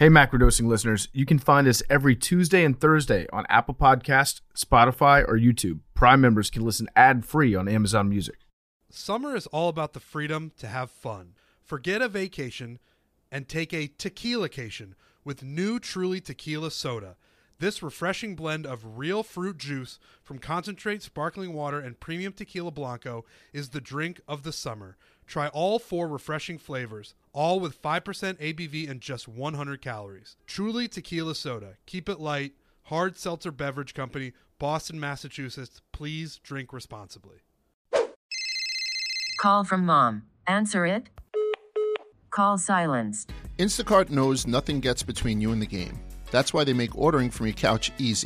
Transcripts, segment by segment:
Hey, Macrodosing listeners, you can find us every Tuesday and Thursday on Apple Podcasts, Spotify, or YouTube. Prime members can listen ad-free on Amazon Music. Summer is all about the freedom to have fun. Forget a vacation and take a tequila-cation with new Truly Tequila Soda. This refreshing blend of real fruit juice from concentrate sparkling water and premium tequila blanco is the drink of the summer. Try all 4 refreshing flavors, all with 5% ABV and just 100 calories. Truly Tequila Soda. Keep it light. Hard Seltzer Beverage Company, Boston, Massachusetts. Please drink responsibly. Call from mom. Answer it. Call silenced. Instacart knows nothing gets between you and the game. That's why they make ordering from your couch easy.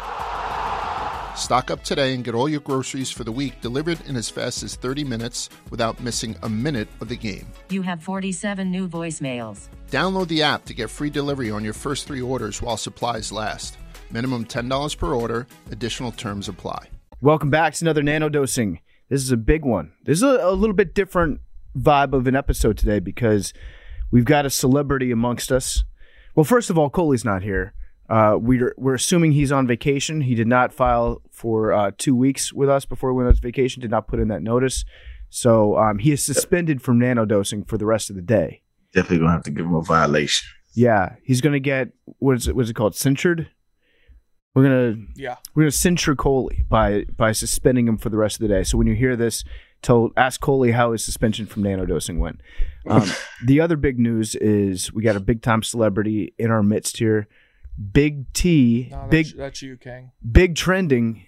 Stock up today and get all your groceries for the week delivered in as fast as 30 minutes without missing a minute of the game. You have 47 new voicemails. Download the app to get free delivery on your first 3 orders while supplies last. Minimum $10 per order. Additional terms apply. Welcome back to another Nano Dosing. This is a big one. This is a little bit different vibe of an episode today because we've got a celebrity amongst us. Well, first of all, Coley's not here. We're assuming he's on vacation. He did not file for 2 weeks with us before he went on vacation, did not put in that notice. So he is suspended from nanodosing for the rest of the day. Definitely going to have to give him a violation. Yeah, he's going to get, what's it called, censured? We're gonna censure Coley by suspending him for the rest of the day. So when you hear this, ask Coley how his suspension from nanodosing went. The other big news is we got a big time celebrity in our midst here. Big T, no, that's you, King. Big trending,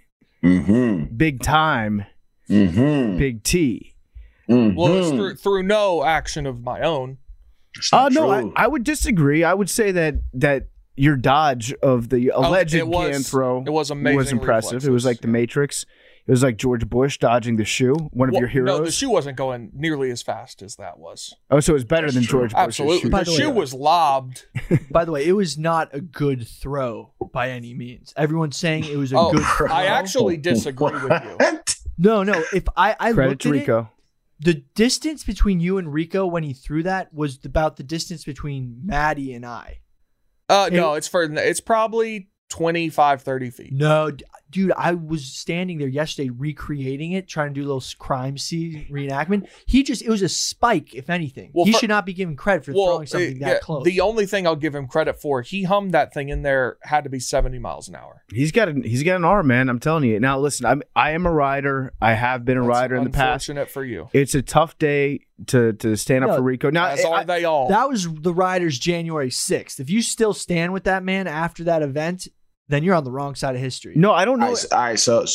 big time, Big T. Well, it's through no action of my own. No, I would disagree. I would say that your dodge of the alleged can throw was amazing. Was impressive. Reflexes. It was like the Matrix. It was like George Bush dodging the shoe. One of your heroes. No, the shoe wasn't going nearly as fast as that was. Oh, so it was better than George Bush's Absolutely. shoe. The shoe was lobbed. By the way, it was not a good throw by any means. Everyone's saying it was a good throw. I actually disagree with you. No. If I Credit looked to at Rico. it, the distance between you and Rico when he threw that was about the distance between Maddie and I. No, it's further than that. It's probably 25, 30 feet. No, dude, I was standing there yesterday recreating it, trying to do a little crime scene reenactment. It was a spike, if anything. He should not be given credit for throwing something that close. The only thing I'll give him credit for, he hummed that thing in there, had to be 70 miles an hour. He's got an arm, man. I'm telling you. Now, listen, I am a rider. I have been a rider in the past. Unfortunate for you. It's a tough day to stand up for Rico. Now, as are they all. That was the riders January 6th. If you still stand with that man after that event, then you're on the wrong side of history. No, I don't know. All right,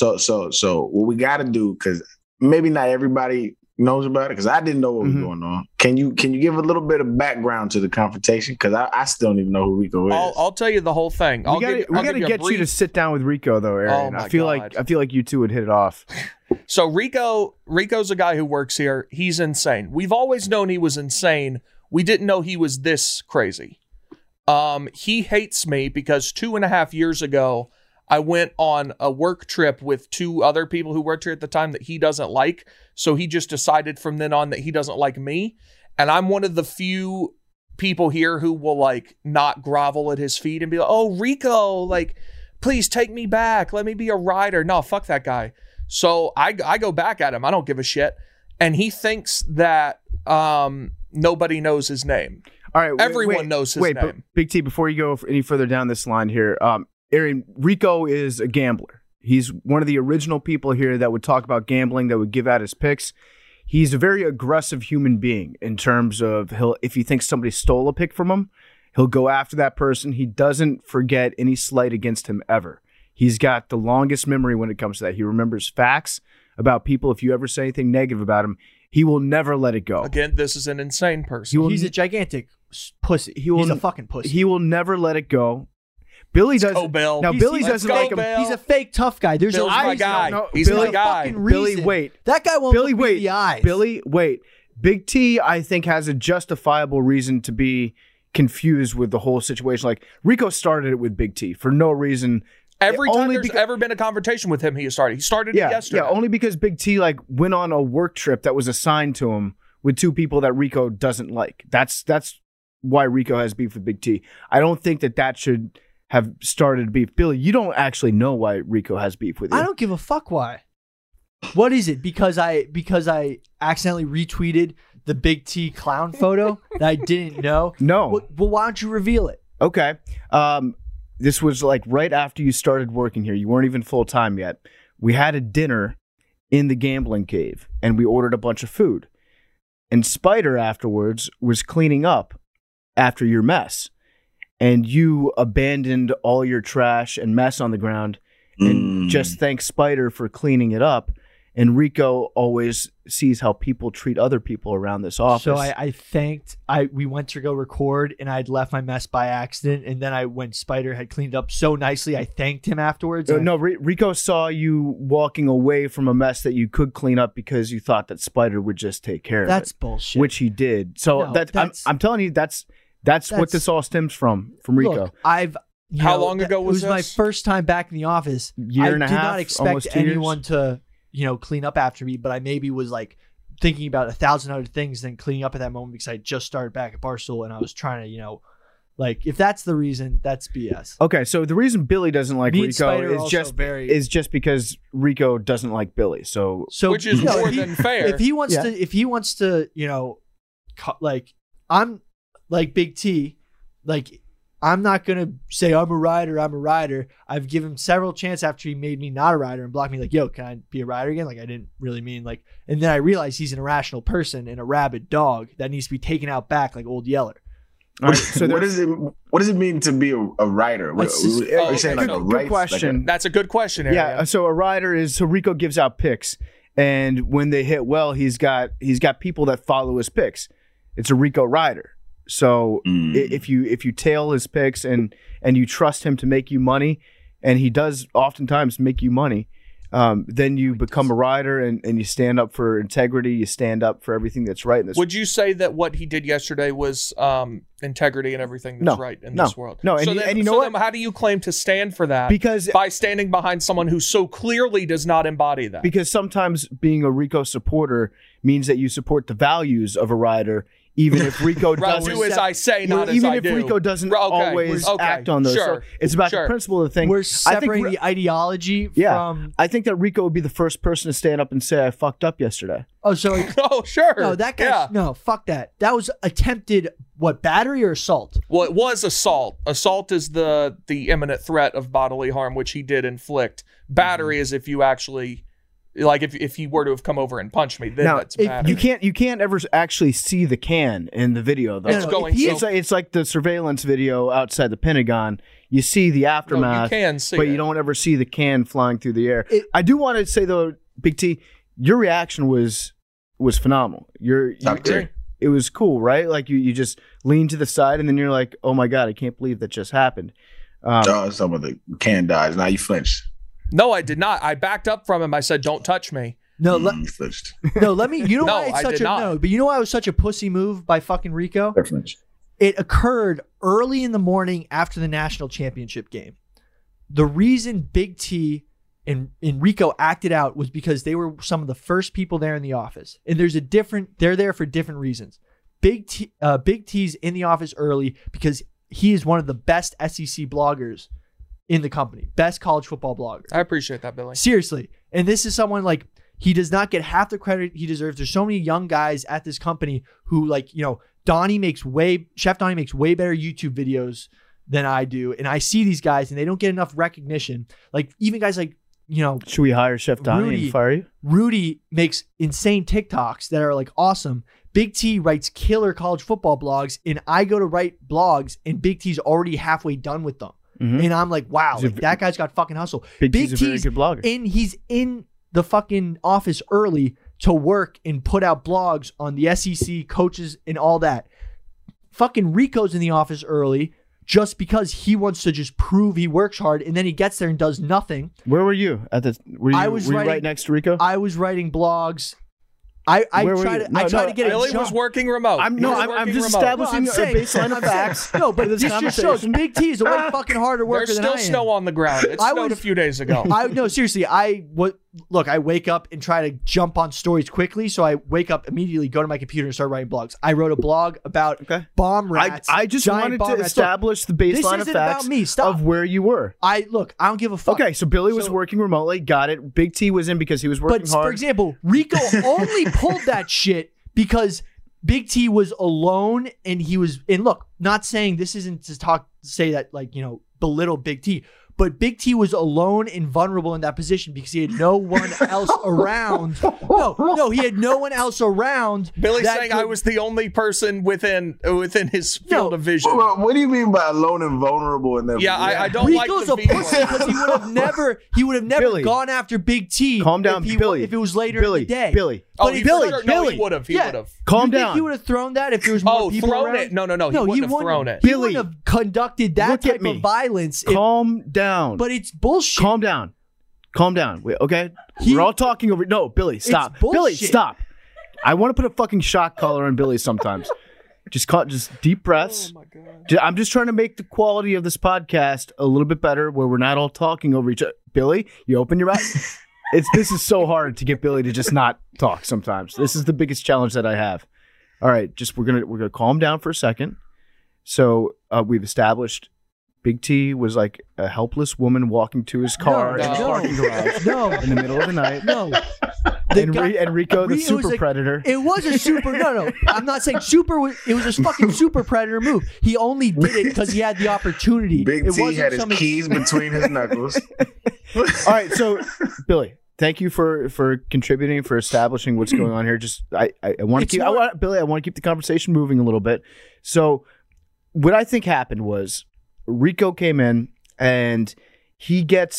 so what we got to do, because maybe not everybody knows about it, because I didn't know what was going on. Can you give a little bit of background to the confrontation? Because I still don't even know who Rico is. I'll tell you the whole thing. We got to get you to sit down with Rico, though, Aaron. Oh, I feel like you two would hit it off. So Rico's a guy who works here. He's insane. We've always known he was insane. We didn't know he was this crazy. He hates me because 2.5 years ago, I went on a work trip with 2 other people who worked here at the time that he doesn't like. So he just decided from then on that he doesn't like me. And I'm one of the few people here who will like not grovel at his feet and be like, oh, Rico, like, please take me back. Let me be a rider. No, fuck that guy. So I go back at him. I don't give a shit. And he thinks that nobody knows his name. All right, everyone knows his name. But Big T, before you go any further down this line here, Aaron, Rico is a gambler. He's one of the original people here that would talk about gambling, that would give out his picks. He's a very aggressive human being in terms of if he thinks somebody stole a pick from him, he'll go after that person. He doesn't forget any slight against him ever. He's got the longest memory when it comes to that. He remembers facts about people. If you ever say anything negative about him, he will never let it go. Again, this is an insane person. He's a gigantic pussy. He's a fucking pussy. He will never let it go. Billy does. Bill. Now, Billy doesn't like him. He's a fake tough guy. There's Bill's my guy. No, he's Billy, my guy. Billy, wait. That guy won't look me in the eyes. Billy, wait. Big T, I think, has a justifiable reason to be confused with the whole situation. Like, Rico started it with Big T for no reason. Every time there's ever been a confrontation with him, he started. He started it yesterday. Yeah, only because Big T went on a work trip that was assigned to him with 2 people that Rico doesn't like. That's why Rico has beef with Big T. I don't think that should have started beef. Billy, you don't actually know why Rico has beef with you. I don't give a fuck why. What is it? Because I accidentally retweeted the Big T clown photo that I didn't know? No. Well, why don't you reveal it? Okay. This was like right after you started working here. You weren't even full time yet. We had a dinner in the gambling cave, and we ordered a bunch of food. And Spider afterwards was cleaning up after your mess. And you abandoned all your trash and mess on the ground and just thanked Spider for cleaning it up. And Rico always sees how people treat other people around this office. So we went to go record, and I'd left my mess by accident. And then when Spider had cleaned up so nicely, I thanked him afterwards. Rico saw you walking away from a mess that you could clean up because you thought that Spider would just take care of it. That's bullshit. Which he did. So I'm telling you, that's what this all stems from Rico. Look, How long ago was this? It was my first time back in the office. Year and a half, I did not expect anyone to clean up after me, but I maybe was like thinking about 1,000 other things than cleaning up at that moment because I just started back at Barstool and I was trying to, like, if that's the reason, that's BS. Okay, so the reason Billy doesn't like Rico is just because Rico doesn't like Billy. So which is more than fair. If he wants to, like, I'm like Big T, like, I'm not going to say I'm a rider. I've given him several chances after he made me not a rider and blocked me like, yo, can I be a rider again? Like, I didn't really mean like, and then I realized he's an irrational person and a rabid dog that needs to be taken out back like Old Yeller. All right, so what does it mean to be a rider? Are you saying like a good question. That's a good question. Aaron. Yeah. So a rider is Rico gives out picks, and when they hit well, he's got people that follow his picks. It's a Rico rider. So if you tail his picks and you trust him to make you money, and he does oftentimes make you money, then you become a rider and you stand up for integrity. You stand up for everything that's right in this. Would you say that what he did yesterday was integrity and everything that's right in this world? No, and you know what? Then how do you claim to stand for that? Because by standing behind someone who so clearly does not embody that. Because sometimes being a Rico supporter means that you support the values of a rider. Even if Rico doesn't, do as I say, not as I do. Even if Rico doesn't always act on those, so it's about the principle of the thing. We're separating the ideology from. I think that Rico would be the first person to stand up and say, "I fucked up yesterday." Oh, so sure. No, that guy. No, fuck that. That was attempted. What, battery or assault? Well, it was assault. Assault is the imminent threat of bodily harm, which he did inflict. Battery is if you actually. Like if he were to have come over and punched me, then that's bad. You can't ever actually see the can in the video though. It's like the surveillance video outside the Pentagon. You see the aftermath, you can see but you don't ever see the can flying through the air. I do want to say though, Big T, your reaction was phenomenal. It was cool, right? Like you just leaned to the side and then you're like, oh my God, I can't believe that just happened. Some of the can dies. Now you flinched. No, I did not. I backed up from him. I said, "Don't touch me." No, let me. You know why it's such a no? But you know why it was such a pussy move by fucking Rico? Definitely. It occurred early in the morning after the national championship game. The reason Big T and Rico acted out was because they were some of the first people there in the office, and they're there for different reasons. Big T's in the office early because he is one of the best SEC bloggers in the company, best college football blogger. I appreciate that, Billy. Seriously. And this is someone like, he does not get half the credit he deserves. There's so many young guys at this company who like, Chef Donnie makes way better YouTube videos than I do. And I see these guys and they don't get enough recognition. Like even guys like, should we hire Chef Donnie and fire you? Rudy makes insane TikToks that are like awesome. Big T writes killer college football blogs and I go to write blogs and Big T's already halfway done with them. Mm-hmm. And I'm like, wow, that guy's got fucking hustle. Big T's a very good blogger. And he's in the fucking office early to work and put out blogs on the SEC, coaches, and all that. Fucking Rico's in the office early just because he wants to just prove he works hard, and then he gets there and does nothing. Where were you at the? Were you right next to Rico? I was writing blogs. I tried to get Billy was working remote. I'm just establishing a baseline of facts. No, but this just shows Big T is a way fucking harder worker than I am. There's still snow on the ground. It snowed a few days ago. No, seriously, what look, I wake up and try to jump on stories quickly. So I wake up immediately, go to my computer and start writing blogs. I wrote a blog about bomb rats. I just giant wanted bomb to rats. establish the baseline this of isn't facts about me. Stop. of where you were. I don't give a fuck. Okay, so Billy was working remotely. Got it. Big T was in because he was working But hard. for example, Rico only pulled that shit because Big T was alone and he was. And look, not saying this isn't to say that belittle Big T. But Big T was alone and vulnerable in that position because he had no one else around. No, he had no one else around. Billy's saying I was the only person within his field of vision. Well, what do you mean by alone and vulnerable in that? Yeah, I don't Rico's like the a pussy because he would have never Billy, gone after Big T. Calm down, Billy. If it was later in the day. Billy. Oh, But he Billy, would have. He would have. Calm you down. Think he would have thrown that if there was more people thrown around? it? No, he wouldn't have thrown it. He Billy, wouldn't have conducted that look at type me. of violence. Calm down. But it's bullshit. Calm down. Wait, okay? We're all talking over. No, Billy, stop. It's bullshit. Billy, stop. I want to put a fucking shock collar on Billy sometimes. Just deep breaths. Oh my God. I'm just trying to make the quality of this podcast a little bit better where we're not all talking over each other. Billy, you open your mouth. This is so hard to get Billy to just not talk sometimes. This is the biggest challenge that I have. All right, we're gonna calm down for a second. So we've established Big T was like a helpless woman walking to his car in the parking garage in the middle of the night. No. And Rico, the it was super predator. It was a super. No. I'm not saying super. It was a fucking super predator move. He only did it because he had the opportunity. Big it T had his keys between his knuckles. All right, so Billy, thank you for contributing, for establishing what's going on here. Just I want to keep Billy. I want to keep the conversation moving a little bit. So what I think happened was Rico came in and he gets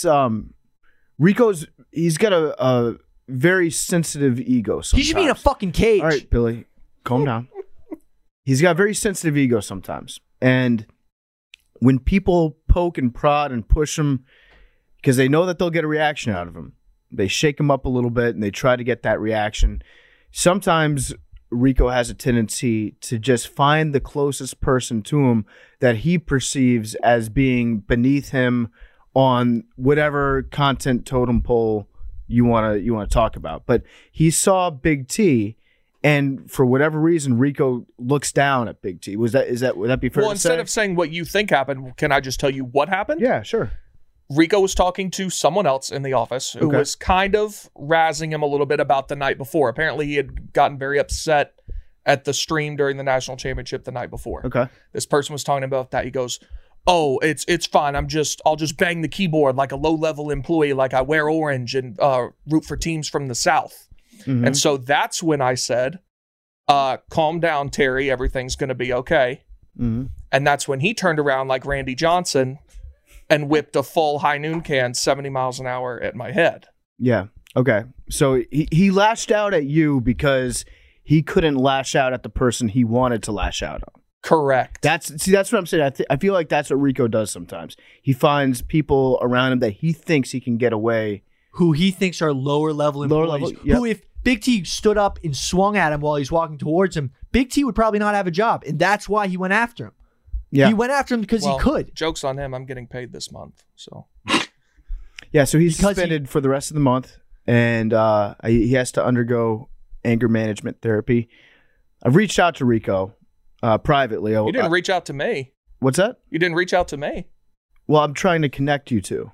he's got a very sensitive ego sometimes. He should be in a fucking cage. All right, Billy, calm down. He's got a very sensitive ego sometimes. And when people poke and prod and push him because they know that they'll get a reaction out of him, they shake him up a little bit and they try to get that reaction. Sometimes Rico has a tendency to just find the closest person to him that he perceives as being beneath him on whatever content totem pole you want to talk about. But he saw Big T, and for whatever reason, Rico looks down at Big T. Would that be fair to say? Well, instead of saying what you think happened, can I just tell you what happened? Yeah, sure. Rico was talking to someone else in the office who was kind of razzing him a little bit about the night before. Apparently, he had gotten very upset at the stream during the national championship the night before. Okay. This person was talking about that. He goes, "Oh, it's fine. I'll just bang the keyboard like a low-level employee, like I wear orange and root for teams from the South." Mm-hmm. And so that's when I said, calm down, Terry. Everything's going to be okay. Mm-hmm. And that's when he turned around like Randy Johnson and whipped a full high noon can 70 miles an hour at my head. Yeah. Okay. So he lashed out at you because he couldn't lash out at the person he wanted to lash out on. Correct. That's what I'm saying. I feel like that's what Rico does sometimes. He finds people around him that he thinks he can get away. Who he thinks are lower level employees. Lower level, yep. Who, if Big T stood up and swung at him while he's walking towards him, Big T would probably not have a job. And that's why he went after him. Yeah. He went after him because he could. Joke's on him. I'm getting paid this month. So. Yeah, so he's Because suspended for the rest of the month, and he has to undergo anger management therapy. I've reached out to Rico privately. You didn't reach out to me. What's that? You didn't reach out to me. Well, I'm trying to connect you two.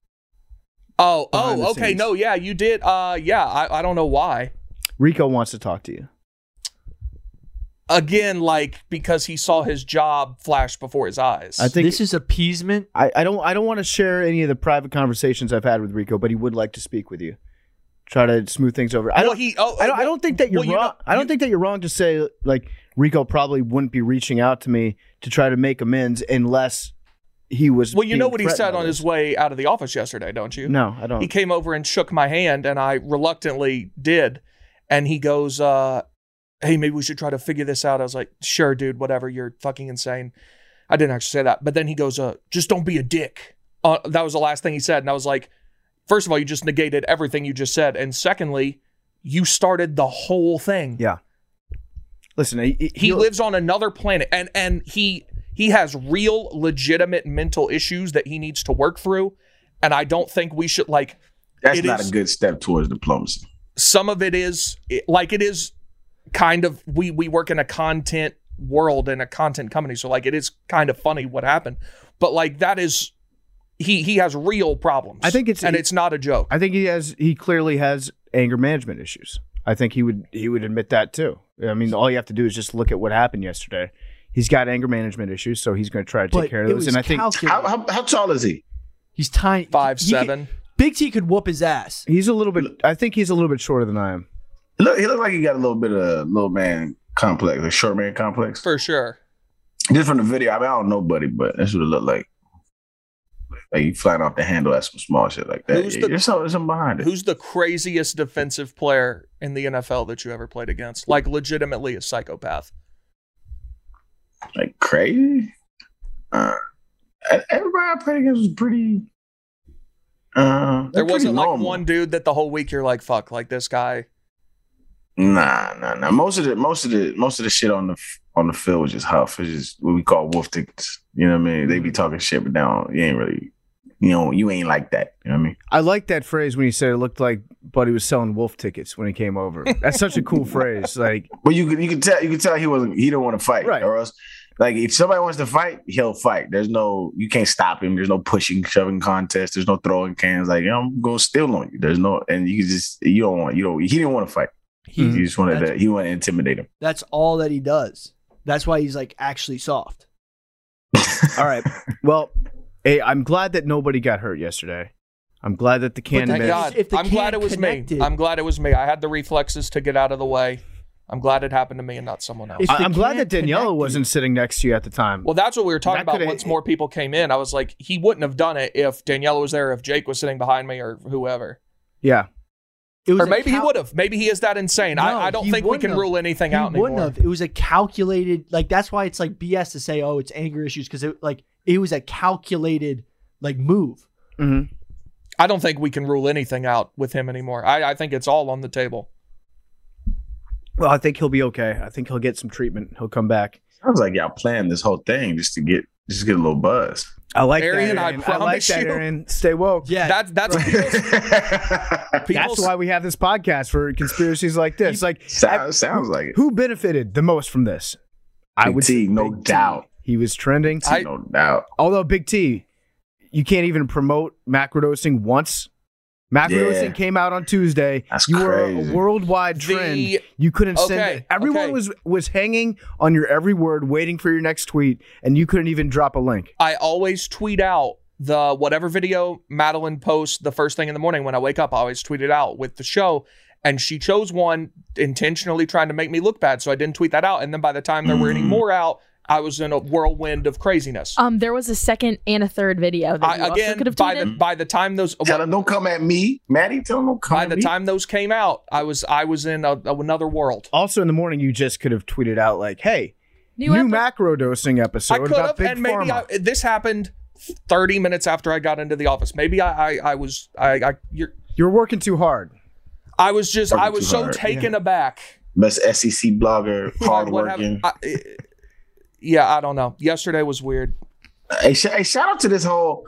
Behind the Okay. scenes. No, yeah, you did. I don't know why. Rico wants to talk to you. Again, like because he saw his job flash before his eyes. I think This is appeasement. I don't want to share any of the private conversations I've had with Rico, but he would like to speak with you. Try to smooth things over. I don't think that you're wrong. I don't think that you're wrong to say like Rico probably wouldn't be reaching out to me to try to make amends unless he was. Well, you know what he being said threatened on by his this. way out of the office yesterday, don't you? No, I don't. He came over and shook my hand, and I reluctantly did. And he goes, "Hey, maybe we should try to figure this out." I was like, "Sure, dude, whatever. You're fucking insane." I didn't actually say that, but then he goes, "Just don't be a dick." That was the last thing he said, and I was like, first of all, you just negated everything you just said, and secondly, you started the whole thing. Yeah. Listen, he lives on another planet, and he has real, legitimate mental issues that he needs to work through, and I don't think we should like. That's It not is- a good step towards diplomacy. Some of it is it is kind of we work in a content world and a content company, so like it is kind of funny what happened, but like that is he has real problems. I think it's not a joke. I think he clearly has anger management issues. I think he would admit that too. I mean, all you have to do is just look at what happened yesterday. He's got anger management issues, so he's going to try to But take care of it those. was And I think calculated. How tall is he? He's tiny. 5'7". Big T could whoop his ass. he's a little bit. I think he's a little bit shorter than I am. He look like he got a little bit of little man complex, a short man complex. For sure. Just from the video, I mean, I don't know, buddy, but that's what it looked like. Like you flying off the handle at some small shit like that. There's something behind it. Who's the craziest defensive player in the NFL that you ever played against? Like legitimately a psychopath. Like crazy? Everybody I played against was pretty. There wasn't like normal. one dude that the whole week you're like, fuck, like this guy. Nah. Most of the shit on the field was just huff. It's just what we call wolf tickets. You know what I mean? They be talking shit, but down you ain't really. You ain't like that. You know what I mean? I like that phrase when you said it looked like Buddy was selling wolf tickets when he came over. That's such a cool phrase. Like, But you can tell he didn't want to fight, Right. or else. Like if somebody wants to fight, he'll fight. You can't stop him. There's no pushing, shoving contest. There's no throwing cans. Like I'm going to steal on you. There's no, and you don't want. He didn't want to fight. He just wanted to. He wanted to intimidate him. That's all that he does. That's why he's like actually soft. all right, well, hey, I'm glad that nobody got hurt yesterday. I'm glad that the can Thank missed. God. If the I'm glad can it was connected- me. I'm glad it was me. I had the reflexes to get out of the way. I'm glad it happened to me and not someone else. If the I'm glad can that Daniela connected- wasn't sitting next to you at the time. Well, that's what we were talking That about coulda- once more people came in. I was like, he wouldn't have done it if Daniela was there, if Jake was sitting behind me or whoever. Yeah. It was Or a maybe he would have. Maybe he is that insane. No, I don't he think we wouldn't can have. rule anything He out wouldn't anymore. have. It was a calculated, like that's why it's like BS to say, oh, it's anger issues, because it was a calculated like move. Mm-hmm. I don't think we can rule anything out with him anymore. I think it's all on the table. Well, I think he'll be okay. I think he'll get some treatment. He'll come back. Sounds like y'all planned this whole thing just to get a little buzz. I like Arian, that. I Aaron. like promise that, you- Aaron. Stay woke. Yeah, That's That's people's- why we have this podcast for conspiracies like this. Like, Sounds like it. who benefited the most from this? I Big would T, say no Big T. doubt. He was trending. No doubt. Although Big T, you can't even promote macrodosing once. Macrodosing Yeah. came out on Tuesday. That's you were crazy. a worldwide trend. You couldn't send Okay, it. Everyone okay. was hanging on your every word, waiting for your next tweet, and you couldn't even drop a link. I always tweet out the whatever video Madeline posts the first thing in the morning when I wake up. I always tweet it out with the show. And she chose one intentionally trying to make me look bad. So I didn't tweet that out. And then by the time there were any more out, I was in a whirlwind of craziness. There was a second and a third video that you also could have tweeted. by the time those Tell him don't come at me, Maddie. Tell him don't come by at the me. time those came out, I was in another world. Also, in the morning, you just could have tweeted out like, "Hey, New new epi- macrodosing episode I could about have, Big and maybe Pharma." this happened 30 minutes after I got into the office. Maybe I was You're working too hard. I was Working too so hard, taken aback. Best SEC blogger, What hardworking. happened- I don't know. Yesterday was weird. Hey, shout out to this whole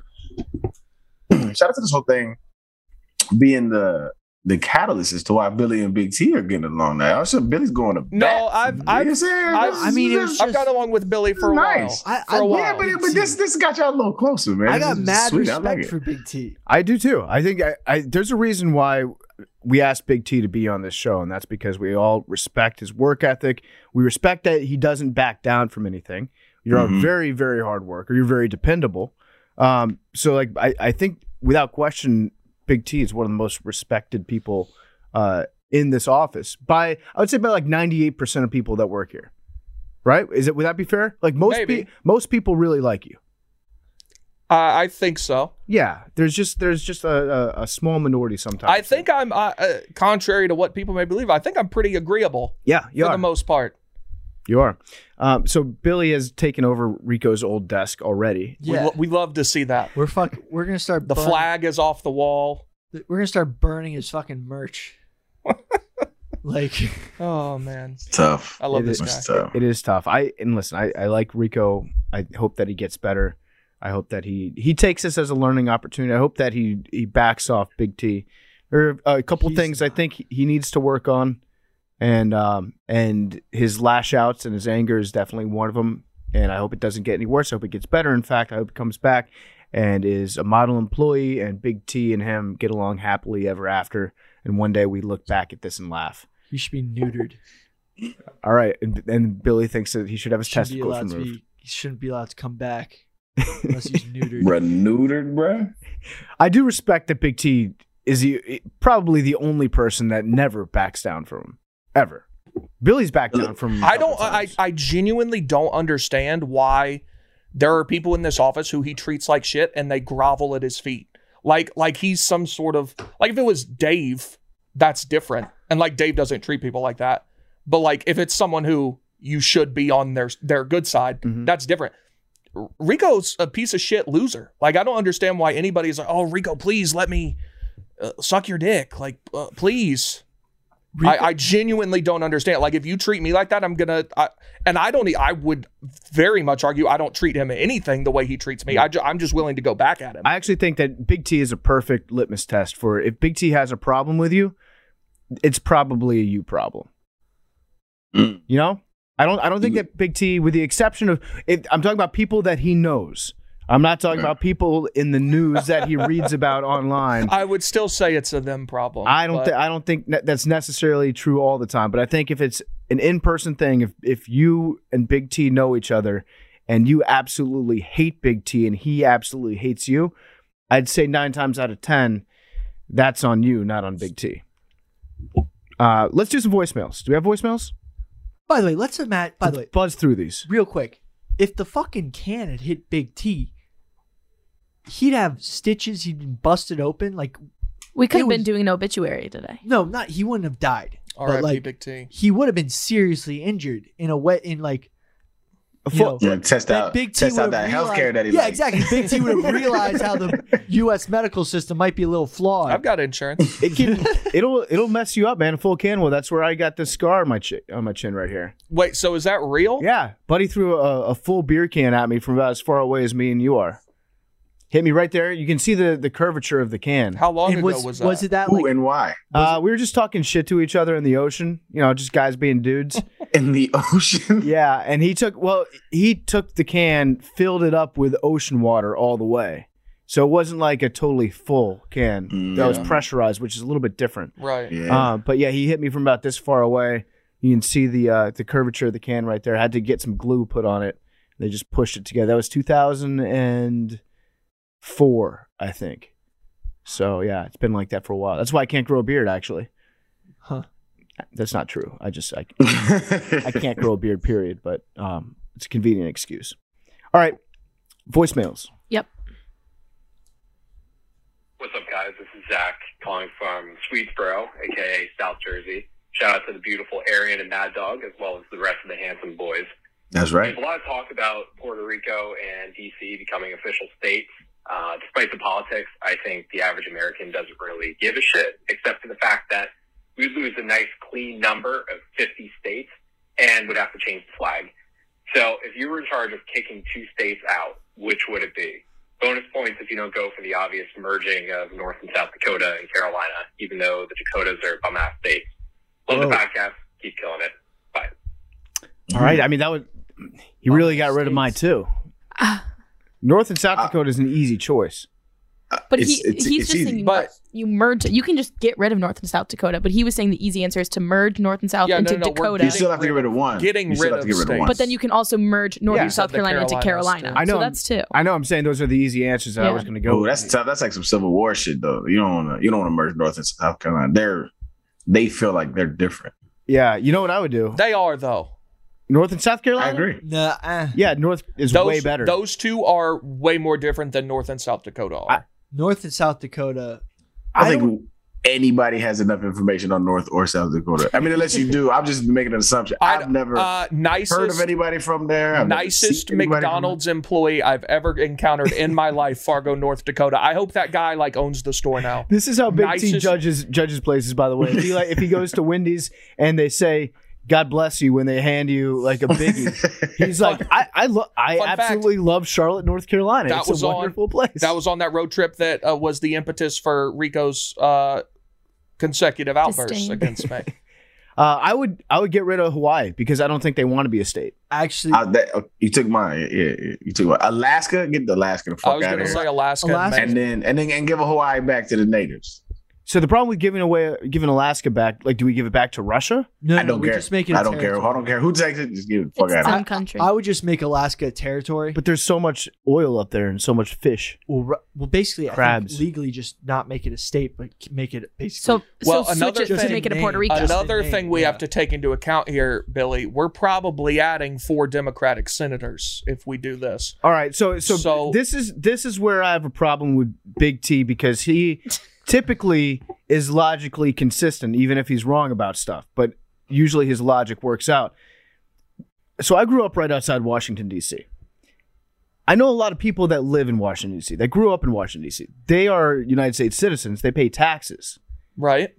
thing being the catalyst as to why Billy and Big T are getting along now. Also, Billy's going to bat. No, I've You know what I'm saying? I mean, it was I've got along with Billy for a nice. while. I- For a yeah, while. but this got y'all a little closer, man. I got This is mad sweet. I respect like it. for Big T. I do too. I think there's a reason why we asked Big T to be on this show, and that's because we all respect his work ethic. We respect that he doesn't back down from anything. You're a very, very hard worker. You're very dependable. So, like, I think without question, Big T is one of the most respected people in this office. I would say by like 98% of people that work here. Right? Would that be fair? Like Maybe. most people really like you. I think so. Yeah, there's just a small minority sometimes. I think I'm contrary to what people may believe. I think I'm pretty agreeable Yeah, you for are. the most part. You are. So Billy has taken over Rico's old desk already. Yeah, We love to see that. we're gonna start. The flag is off the wall. We're gonna start burning his fucking merch. Like, Oh man, Tough. I love It this is- guy. It's tough. It is tough. I like Rico. I hope that he gets better. I hope that he takes this as a learning opportunity. I hope that he backs off Big T There are a couple things I think he needs to work on, and his lash outs and his anger is definitely one of them. And I hope it doesn't get any worse. I hope it gets better. In fact, I hope it comes back and is a model employee, and Big T and him get along happily ever after. And one day we look back at this and laugh. He should be neutered. All right, and Billy thinks that he should have his testicles removed. He shouldn't be allowed to come back unless he's neutered. Neutered, bro. I do respect that Big T is probably the only person that never backs down from him ever. Billy's backed down from. I genuinely don't understand why there are people in this office who he treats like shit and they grovel at his feet. Like he's some sort of, like, if it was Dave, that's different. And like Dave doesn't treat people like that. But like if it's someone who you should be on their good side, that's different. Rico's a piece of shit loser. Like, I don't understand why anybody's like, oh, Rico, please let me suck your dick. Like, please. I genuinely don't understand. Like, if you treat me like that, I would very much argue I don't treat him anything the way he treats me. I'm just willing to go back at him. I actually think that Big T is a perfect litmus test for if Big T has a problem with you, it's probably a you problem. You know? I don't think that Big T, with the exception of, I'm talking about people that he knows. I'm not talking about people in the news that he reads about online. I would still say it's a them problem. I don't think that's necessarily true all the time. But I think if it's an in-person thing, if you and Big T know each other and you absolutely hate Big T and he absolutely hates you, I'd say 9 times out of 10, that's on you, not on Big T. Let's do some voicemails. Do we have voicemails? By the way, let's buzz through these real quick. If the fucking can had hit Big T, he'd have stitches. He'd been busted open. Like, we could have been doing an obituary today. No, he wouldn't have died. R.I.P. Like, Big T. He would have been seriously injured test out that healthcare that he likes. Exactly. Big T would have realized how the U.S. medical system might be a little flawed. I've got insurance. It'll mess you up, man. A full can. Well, that's where I got this scar on my chin right here. Wait, so is that real? Yeah, buddy threw a full beer can at me from about as far away as me and you are. Hit me right there. You can see the curvature of the can. How long ago was that? Was it that? Who and why? We were just talking shit to each other in the ocean. You know, just guys being dudes. In the ocean? Yeah, and he took the can, filled it up with ocean water all the way. So it wasn't like a totally full can that was pressurized, which is a little bit different. Right. Yeah. But yeah, he hit me from about this far away. You can see the curvature of the can right there. I had to get some glue put on it. They just pushed it together. That was 2004, I think. So yeah, it's been like that for a while. That's why I can't grow a beard, actually. Huh. That's not true. I can't grow a beard, period. But it's a convenient excuse. All right, voicemails. Yep. What's up, guys? This is Zach calling from Swedesboro, a.k.a. South Jersey. Shout out to the beautiful Arian and Mad Dog, as well as the rest of the handsome boys. That's right. There's a lot of talk about Puerto Rico and D.C. becoming official states. Despite the politics, I think the average American doesn't really give a shit, except for the fact that we'd lose a nice, clean number of 50 states and would have to change the flag. So if you were in charge of kicking 2 states out, which would it be? Bonus points if you don't go for the obvious merging of North and South Dakota and Carolina, even though the Dakotas are bum-ass states. Love the podcast. Keep killing it. Bye. All right. I mean, he really got rid of mine, too. North and South Dakota is an easy choice. But he's just saying you merge. You can just get rid of North and South Dakota. But he was saying the easy answer is to merge North and South into Dakota. You still have to get rid of one. Getting rid of states. But then you can also merge North and South Carolina into Carolina. I know. So that's 2. I know. I'm saying those are the easy answers that I was going to go. Oh, that's tough. That's like some Civil War shit, though. You don't want to merge North and South Carolina. They feel like they're different. Yeah. You know what I would do? They are, though. North and South Carolina? I agree. Yeah, North is way better. Those 2 are way more different than North and South Dakota are. North and South Dakota. I think anybody has enough information on North or South Dakota. I mean, unless you do. I'm just making an assumption. I've never heard of anybody from there. Nicest McDonald's employee I've ever encountered in my life, Fargo, North Dakota. I hope that guy owns the store now. This is how Big T judges places, by the way. If he goes to Wendy's and they say, God bless you, when they hand you like a biggie. He's like, I absolutely love Charlotte, North Carolina. It's a wonderful place. That was on that road trip that was the impetus for Rico's consecutive outbursts against me. I would get rid of Hawaii because I don't think they want to be a state. Actually, you took mine. Yeah, you took mine. Alaska. Get the Alaska the fuck out of here. I was going to say Alaska. And then give Hawaii back to the natives. So the problem with giving Alaska back, like, do we give it back to Russia? No, I don't care. Just make it I don't care. I don't care who takes it. Just give it the fuck out of it. Country. I would just make Alaska a territory. But there's so much oil up there and so much fish. Well, basically, crabs. I think legally just not make it a state, but make it basically. So switch it to make it a Puerto Rico. Another thing we have to take into account here, Billy, we're probably adding 4 Democratic senators if we do this. All right, so this is where I have a problem with Big T because he typically is logically consistent, even if he's wrong about stuff. But usually his logic works out. So I grew up right outside Washington, D.C. I know a lot of people that live in Washington, D.C. They grew up in Washington, D.C. They are United States citizens. They pay taxes. Right.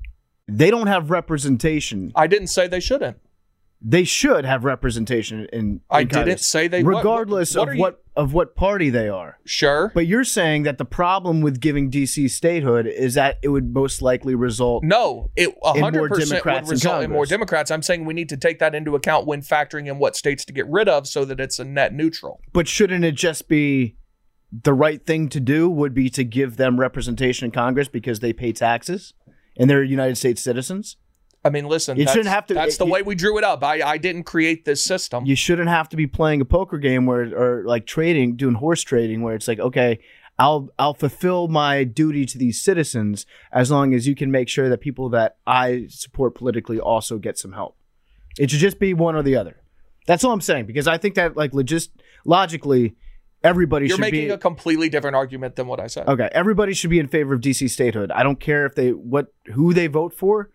They don't have representation. I didn't say they shouldn't. They should have representation in I Congress, didn't say they regardless of what party they are. Sure. But you're saying that the problem with giving DC statehood is that it would most likely result it 100% would result in more Democrats. Democrats. I'm saying we need to take that into account when factoring in what states to get rid of so that it's a net neutral. But shouldn't it just be the right thing to do would be to give them representation in Congress because they pay taxes and they're United States citizens? I mean, listen, that's the way we drew it up. I didn't create this system. You shouldn't have to be playing a poker game or like trading, doing horse trading, where it's like, okay, I'll fulfill my duty to these citizens as long as you can make sure that people that I support politically also get some help. It should just be one or the other. That's all I'm saying, because I think that like logically, everybody You're should be... You're making a completely different argument than what I said. Okay, everybody should be in favor of DC statehood. I don't care if who they vote for.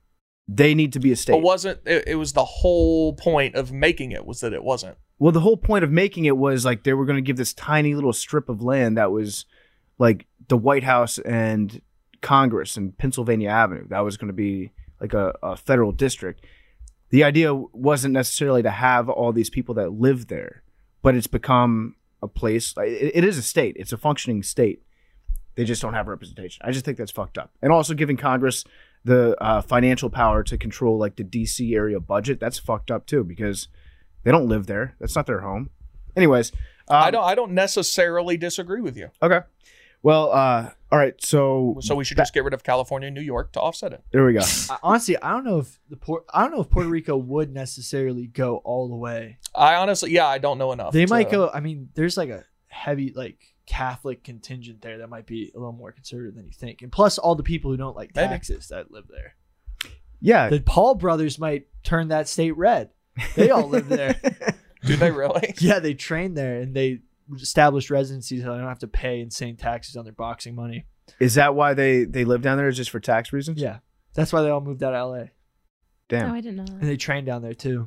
They need to be a state. It was the whole point of making it was that it wasn't. Well, the whole point of making it was like they were going to give this tiny little strip of land that was like the White House and Congress and Pennsylvania Avenue. That was going to be like a federal district. The idea wasn't necessarily to have all these people that live there, but it's become a place. It is a state. It's a functioning state. They just don't have representation. I just think that's fucked up. And also giving Congress the financial power to control like the DC area budget, that's fucked up too, because they don't live there. That's not their home. Anyways, I don't necessarily disagree with you. Okay. Well, all right. So we should just get rid of California and New York to offset it. There we go. Honestly, I don't know if Puerto Rico would necessarily go all the way. I don't know enough. They might go. I mean, there's like a heavy Catholic contingent there that might be a little more conservative than you think, and plus all the people who don't like taxes that live there. Yeah, the Paul brothers might turn that state red. They all live there. Do they really? Yeah, they train there and they established residencies so they don't have to pay insane taxes on their boxing money. Is that why they live down there? Is just for tax reasons? Yeah, that's why they all moved out of LA. Damn. Oh, I didn't know that. And they trained down there too.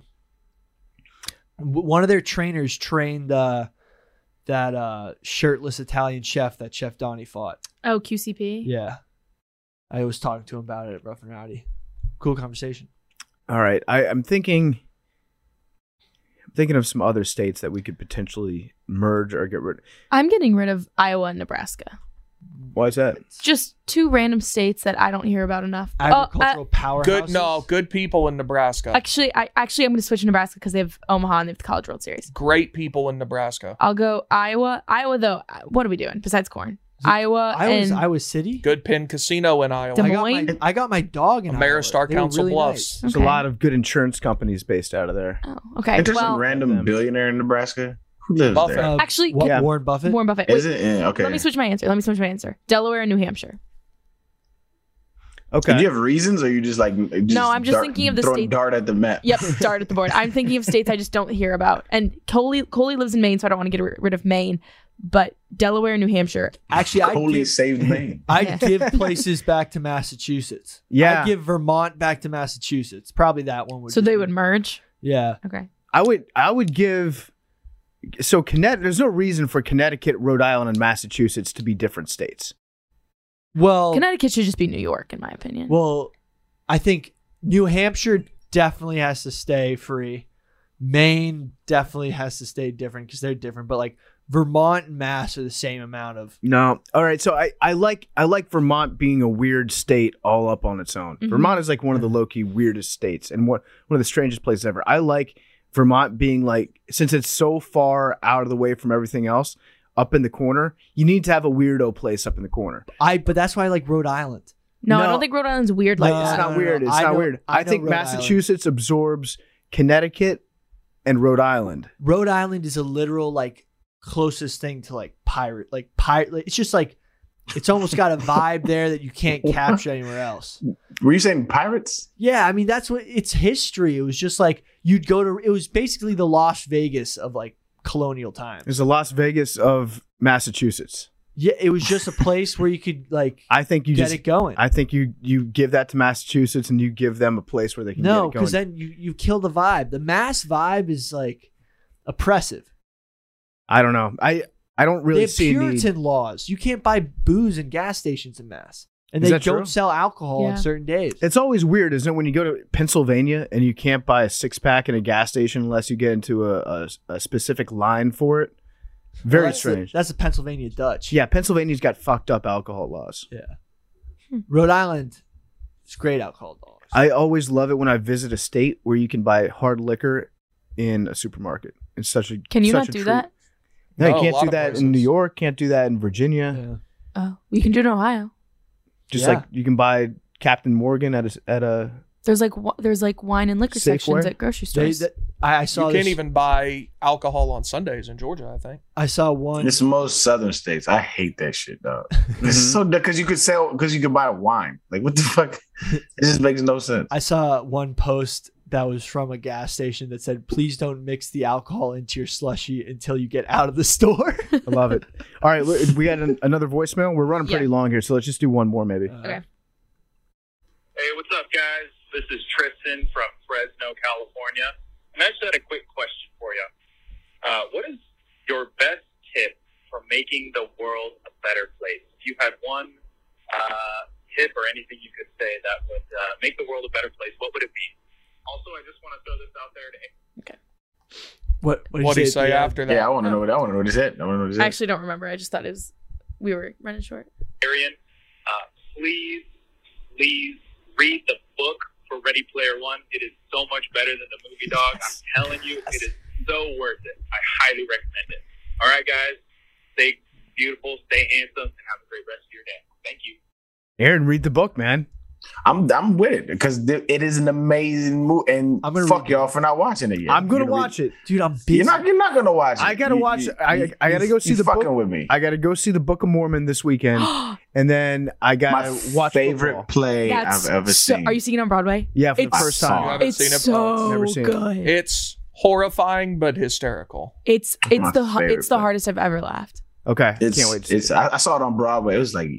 One of their trainers trained that shirtless Italian chef that Chef Donnie fought. Oh, QCP? Yeah. I was talking to him about it at Rough and Rowdy. Cool conversation. All right. I'm thinking of some other states that we could potentially merge or get rid of. I'm getting rid of Iowa and Nebraska. Why is that? Just 2 random states that I don't hear about enough. Agricultural powerhouses. Good people in Nebraska. Actually, I'm going to switch to Nebraska because they have Omaha and they have the College World Series. Great people in Nebraska. I'll go Iowa. Iowa, though, what are we doing besides corn? Iowa City. Good Penn Casino in Iowa. Des Moines. I got my dog in Ameristar Council really Bluffs. Nice. There's a lot of good insurance companies based out of there. Oh, okay. Ain't there some random billionaire in Nebraska? Who lives Buffett. there? Actually, Warren Buffett. Warren Buffett. Is it? Yeah, okay. Let me switch my answer. Delaware and New Hampshire. Okay. Do you have reasons, or you just like? No, I'm just thinking of the throw state. a dart at the map. Yep, dart at the board. I'm thinking of states I just don't hear about. And Coley lives in Maine, so I don't want to get rid of Maine. But Delaware and New Hampshire. Actually, Coley saved Maine. I'd give places back to Massachusetts. Yeah. I'd give Vermont back to Massachusetts. Probably that one would. So they would merge. Yeah. Okay. I would give. So Connecticut. There's no reason for Connecticut, Rhode Island, and Massachusetts to be different states. Well, Connecticut should just be New York, in my opinion. Well, I think New Hampshire definitely has to stay free. Maine definitely has to stay different because they're different. But like Vermont and Mass are the same amount of. No. All right. So I like Vermont being a weird state all up on its own. Vermont is like one of the low-key weirdest states and one of the strangest places ever. I like Vermont being like, since it's so far out of the way from everything else, up in the corner, you need to have a weirdo place up in the corner. But that's why I like Rhode Island. No, I don't think Rhode Island's weird like that. It's not weird. It's not weird. I think Massachusetts absorbs Connecticut and Rhode Island. Rhode Island is a literal like closest thing to like pirate. It's just like it's almost got a vibe there that you can't capture anywhere else. Were you saying pirates? Yeah, I mean that's what it's history. It was just like you'd go to. It was basically the Las Vegas of like colonial times. It's the Las Vegas of Massachusetts. Yeah, it was just a place where you could like. I think you get it going. I think you give that to Massachusetts and you give them a place where they can get it going. No, because then you kill the vibe. The Mass vibe is like oppressive. I don't know. I don't really see a need. Puritan laws. You can't buy booze in gas stations in Mass, and they don't sell alcohol on certain days. It's always weird, isn't it, when you go to Pennsylvania and you can't buy a 6-pack in a gas station unless you get into a specific line for it. Very strange. That's the Pennsylvania Dutch. Yeah, Pennsylvania's got fucked up alcohol laws. Yeah. Rhode Island, it's great alcohol laws. I always love it when I visit a state where you can buy hard liquor in a supermarket. It's such a Can you such not a do treat. that? No, you can't do that in New York. Can't do that in Virginia. Yeah. Oh, you can do it in Ohio. Just like you can buy Captain Morgan at a. There's like wine and liquor sections at grocery stores. I saw. You can't even buy alcohol on Sundays in Georgia. I think I saw one. It's most southern states. I hate that shit, dog. It's so because you could buy wine. Like what the fuck? It just makes no sense. I saw one post that was from a gas station that said, "Please don't mix the alcohol into your slushie until you get out of the store." I love it. All right, we got another voicemail. We're running pretty long here, so let's just do one more, maybe. Okay. Hey, what's up, guys? This is Tristan from Fresno, California. And I just had a quick question for you. What is your best tip for making the world a better place? If you had one tip or anything you could say that would make the world a better place, what would it be? Also, I just want to throw this out there to... Okay. What did he say after that? Yeah, I want to know what he said. I actually don't remember. I just thought we were running short. Arian, please read the book for Ready Player One. It is so much better than the movie, dog. I'm telling you, it is so worth it. I highly recommend it. All right, guys. Stay beautiful, stay handsome, and have a great rest of your day. Thank you. Aaron, read the book, man. I'm with it because it is an amazing movie, and I'm gonna fuck y'all for not watching it yet. I'm gonna watch it, dude. I'm busy. You're not gonna watch it. I gotta watch it. I gotta go see the book. With me. I gotta go see the Book of Mormon this weekend, and then I gotta watch favorite football. play I've ever seen. Are you seeing it on Broadway? Yeah, for the first time. I haven't seen it, so never seen good. it. It's horrifying but hysterical. It's the hardest I've ever laughed. Okay, can't wait to see it. I saw it on Broadway. It was like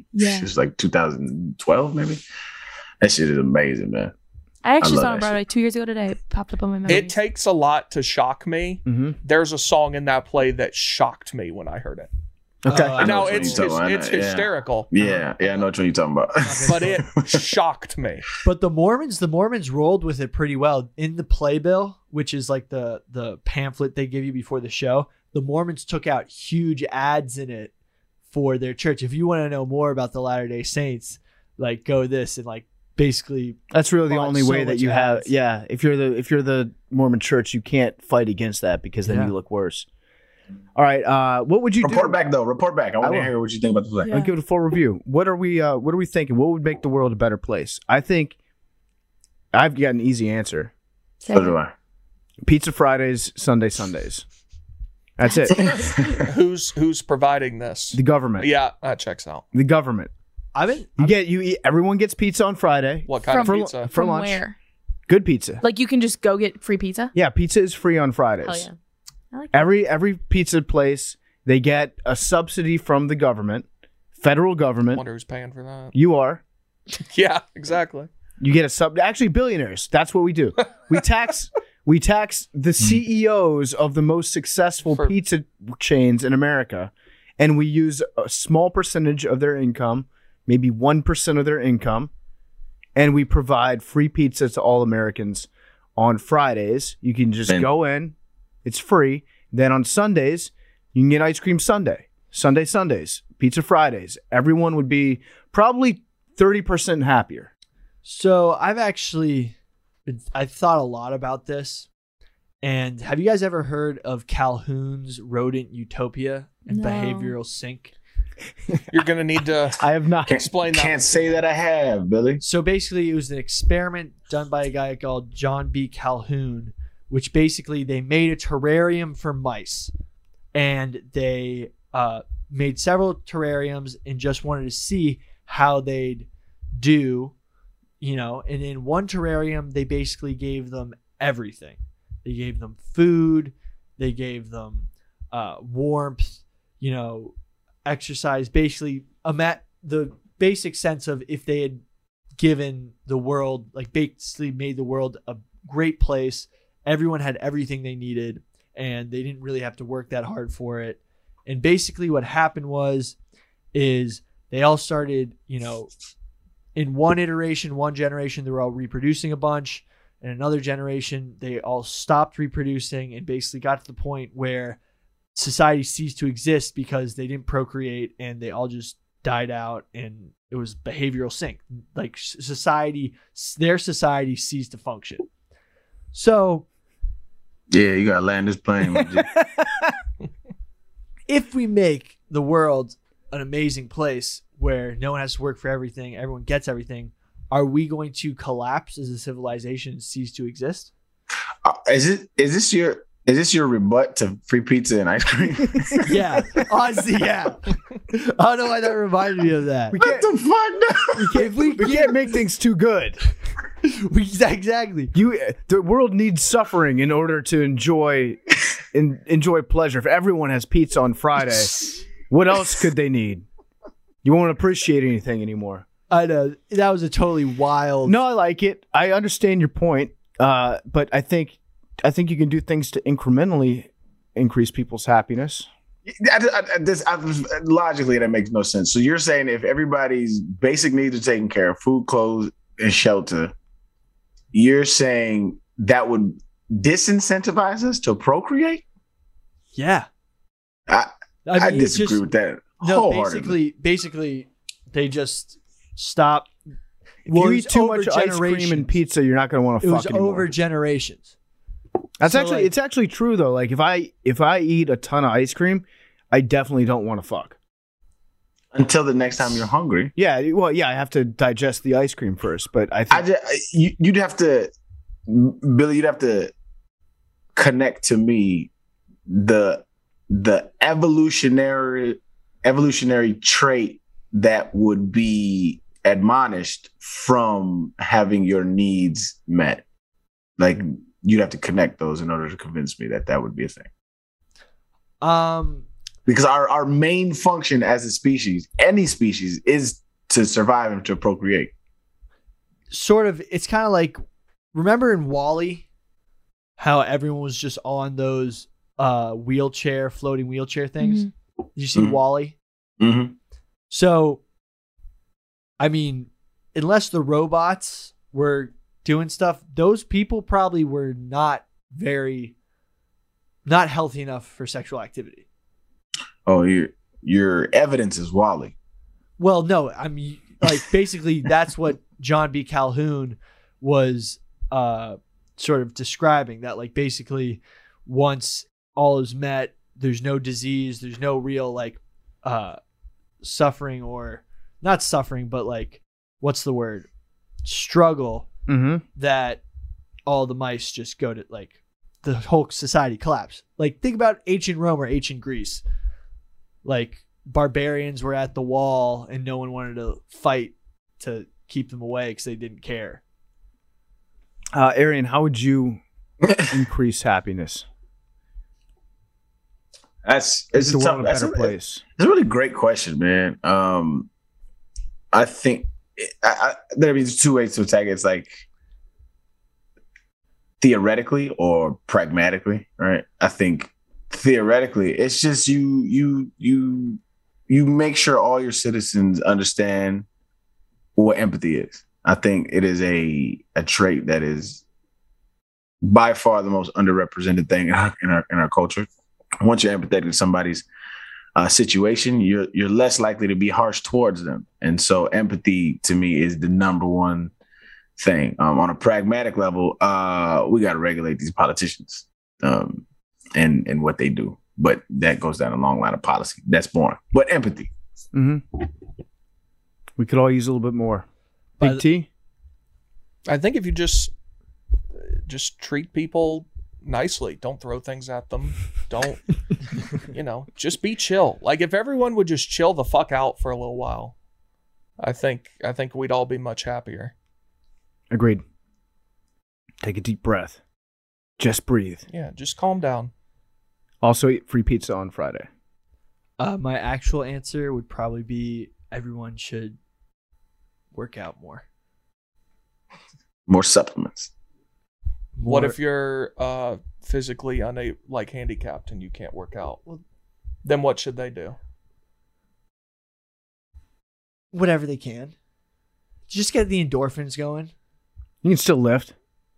2012 maybe. That shit is amazing, man. I actually saw it on Broadway 2 years ago today. It popped up on my memory. It takes a lot to shock me. Mm-hmm. There's a song in that play that shocked me when I heard it. Okay. No, it's hysterical. Yeah, I know what you're talking about. But it shocked me. But the Mormons rolled with it pretty well. In the playbill, which is like the pamphlet they give you before the show, the Mormons took out huge ads in it for their church. If you want to know more about the Latter-day Saints, like go this and like basically that's really the only way that you have. ads. Yeah, if you're the Mormon church, you can't fight against that because then you look worse. All right, what would you report back though? Report back. I want to hear what you think about the play. I'll give it a full review. What are we thinking? What would make the world a better place? I think I've got an easy answer. So do I. Pizza Fridays, Sundays. That's it. Who's providing this? The government. Yeah, that checks out. The government. Everyone gets pizza on Friday. What kind of pizza? For lunch. Where? Good pizza. Like you can just go get free pizza? Yeah, pizza is free on Fridays. Hell yeah. I like that. Every pizza place, they get a subsidy from the government, federal government. I wonder who's paying for that. You are. Yeah, exactly. You get actually billionaires. That's what we do. We tax the CEOs of the most successful pizza chains in America, and we use a small percentage of their income, maybe 1% of their income, and we provide free pizza to all Americans on Fridays. You can just go in. It's free. Then on Sundays, You can get ice cream Sundays, Pizza Fridays. Everyone would be probably 30% happier. So I've thought a lot about this. And have you guys ever heard of Calhoun's Rodent Utopia and Behavioral Sync? You're going to need to I have not explain that. Can't say that I have, Billy. So basically, it was an experiment done by a guy called John B. Calhoun, which basically they made a terrarium for mice. And they made several terrariums and just wanted to see how they'd do, and in one terrarium, they basically gave them everything. They gave them food, they gave them warmth, exercise, basically the basic sense of if they had given the world, like basically made the world a great place, everyone had everything they needed, and they didn't really have to work that hard for it. And basically what happened is they all started, in one iteration, one generation, they were all reproducing a bunch. In another generation, they all stopped reproducing and basically got to the point where society ceased to exist because they didn't procreate and they all just died out, and it was behavioral sync. Like their society ceased to function. So yeah, you gotta land this plane. If we make the world an amazing place where no one has to work for everything, everyone gets everything, are we going to collapse as a civilization and cease to exist? Is this your rebut to free pizza and ice cream? Yeah, honestly, yeah. I don't know why that reminded me of that. What the fuck? We can't make things too good. Exactly. The world needs suffering in order to enjoy pleasure. If everyone has pizza on Friday, what else could they need? You won't appreciate anything anymore. I know. That was a totally wild. No, I like it. I understand your point. But I think you can do things to incrementally increase people's happiness. Logically, that makes no sense. So you're saying if everybody's basic needs are taken care of, food, clothes, and shelter, you're saying that would disincentivize us to procreate? Yeah. I disagree with that. No, basically, they just stop. If you eat too much ice cream and pizza, you're not going to want to fuck anymore. It was over generations. It's actually true though. Like if I eat a ton of ice cream, I definitely don't want to fuck. Until the next time you're hungry. Yeah, well, yeah, I have to digest the ice cream first, but I think you'd have to, Billy, you'd have to connect to me the evolutionary trait that would be admonished from having your needs met. Like you'd have to connect those in order to convince me that would be a thing. Because our main function as a species, any species, is to survive and to procreate. Sort of, it's kind of like, remember in WALL-E, how everyone was just on those floating wheelchair things? Mm-hmm. Did you see WALL-E? Mm-hmm. So, I mean, unless the robots were doing stuff, those people probably were not healthy enough for sexual activity. Oh, your evidence is WALL-E. Well, no, I mean, like basically that's what John B. Calhoun was sort of describing, that like basically once all is met, there's no disease, there's no real like suffering, or not suffering, but like, what's the word? Struggle, that all the mice just go to, like, the whole society collapse. Like, think about ancient Rome or ancient Greece. Like, barbarians were at the wall and no one wanted to fight to keep them away because they didn't care. Arian, how would you increase happiness? That's a better place. It's a really great question, man. I think there's two ways to attack it. It's like theoretically or pragmatically, right? I think theoretically, it's just you make sure all your citizens understand what empathy is. I think it is a trait that is by far the most underrepresented thing in our culture. once you're empathetic to somebody's situation, you're less likely to be harsh towards them. And so empathy to me is the number one thing. On a pragmatic level, we got to regulate these politicians and what they do. But that goes down a long line of policy. That's boring. But empathy. Mm-hmm. We could all use a little bit more. Big T? I think if you just treat people nicely, don't throw things at them. Don't, just be chill. Like if everyone would just chill the fuck out for a little while, I think we'd all be much happier. Agreed. Take a deep breath. Just breathe. Yeah, just calm down. Also eat free pizza on Friday. My actual answer would probably be everyone should work out more. More supplements. What if you're physically handicapped and you can't work out? Well, then what should they do? Whatever they can. Just get the endorphins going. You can still lift.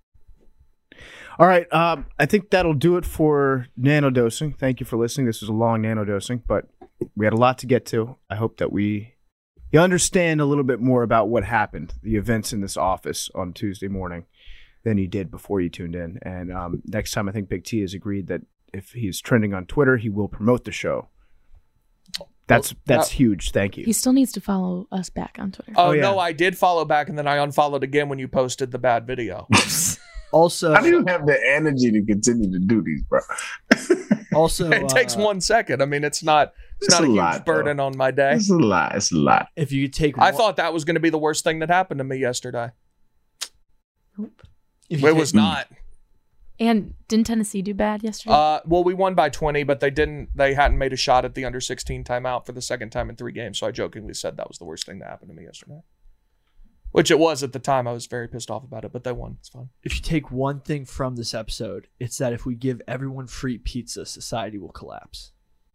All right. I think that'll do it for nanodosing. Thank you for listening. This was a long nanodosing, but we had a lot to get to. I hope that you understand a little bit more about what happened, the events in this office on Tuesday morning, than you did before you tuned in. And next time, I think Big T has agreed that if he's trending on Twitter, he will promote the show. That's huge. Thank you. He still needs to follow us back on Twitter. Oh, yeah. No, I did follow back, and then I unfollowed again when you posted the bad video. Also, how do you have the energy to continue to do these, bro? Also, it takes 1 second. I mean, it's not a huge burden on my day. It's a lot. If you could take, I thought that was going to be the worst thing that happened to me yesterday. Nope. It was not. And didn't Tennessee do bad yesterday? Well, we won by 20, but they hadn't made a shot at the under 16 timeout for the second time in 3 games. So I jokingly said that was the worst thing that happened to me yesterday. Which it was at the time. I was very pissed off about it, but they won. It's fine. If you take one thing from this episode, it's that if we give everyone free pizza, society will collapse.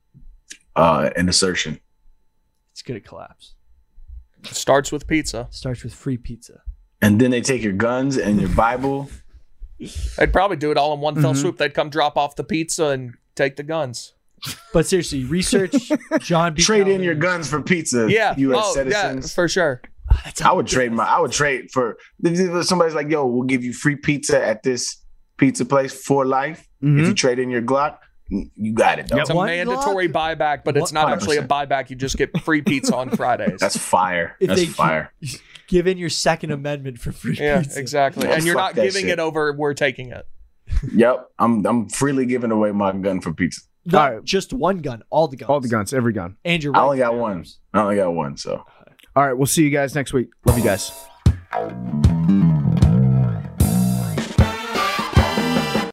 An assertion. It's going to collapse. It starts with pizza. Starts with free pizza. And then they take your guns and your Bible. They'd probably do it all in one fell swoop. They'd come drop off the pizza and take the guns. But seriously, research John B. Trade in your guns for pizza. Yeah. U.S. citizens. Yeah, for sure. I would trade for somebody's like, yo, we'll give you free pizza at this pizza place for life. If you trade in your Glock, you got it, though. It's a mandatory buyback, but it's not actually a buyback. You just get free pizza on Fridays. That's fire. That's fire. Give in your Second Amendment for free pizza. Yeah, exactly. And you're not giving it over, we're taking it. Yep. I'm freely giving away my gun for pizza. Not just one gun, all the guns. All the guns, every gun. And your I only got one, so. All right, we'll see you guys next week. Love you guys.